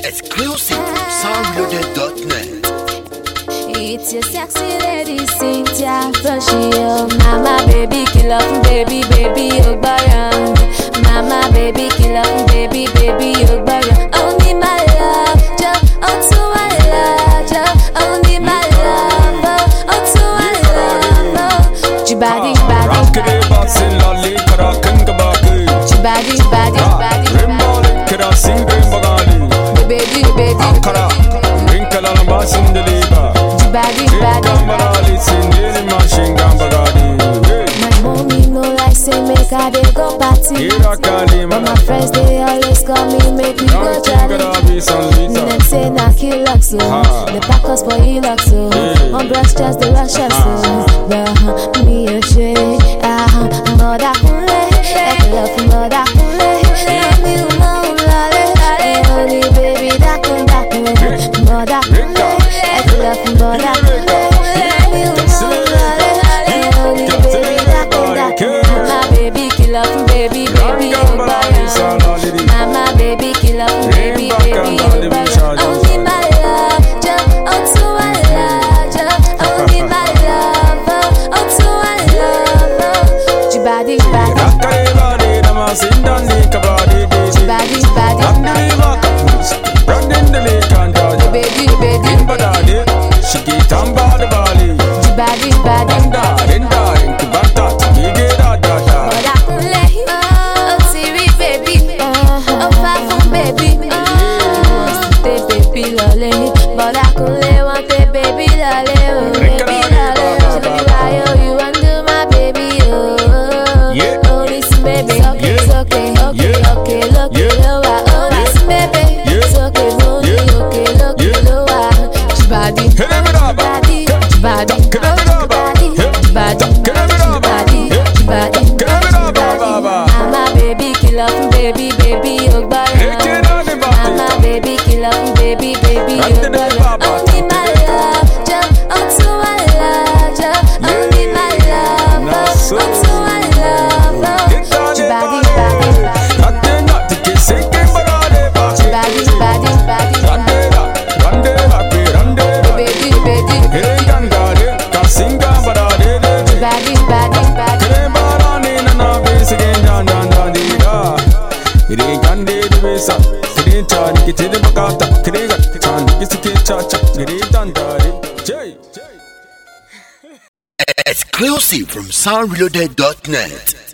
Exclusive from soundreloaded.net. It's your sexy lady Cynthia Froshio. Mama baby kill up baby you bayan. Mama baby kill up baby you bayan. Only my love, just onto my love, just only my love, onto my love. Jibadi rock it boxing lolly karakan kabaki. Jibadi Rimbali kara sing rimbagali. baby Akara rinkala lamba sindeliba. Badi. Kamarali sindeli machine gambagadi. My mommy no like say make I dey go party. But my friends they always call me make we go jolly. Me them say na kill luck so. They pack us for Hilux so. On brush just the rush us so. Me a shade, mother kule, love mother kule. Love me umolale, only baby that can mother kule, love mother kule. Mama baby kill up baby you bayan. Mama baby kill up baby you bayan. Only my love, just onto my love, just only my love, onto my love. Jibadi Rakayebadi namasindani kabadi. Jibadi Andalima kapus, brandindali kanda. baby Imbadadi, shikitamba bali. Jibadi Rinda inkubanta, igera dada. Mother kule, oh Siri baby, oh Fafun baby, te baby lole. Mother kule want a baby lole, oh baby lole. Show me why you want to my baby, oh. Yeah. Oh listen baby, it's okay, look lower. Oh listen baby, it's okay, look lower. Jibadi, Mama baby kill up baby you bayan. Mama baby kill up baby you bayan. Only my love, just onto my love, just only my love, onto my love. Jibadi Exclusive from soundreloaded.net.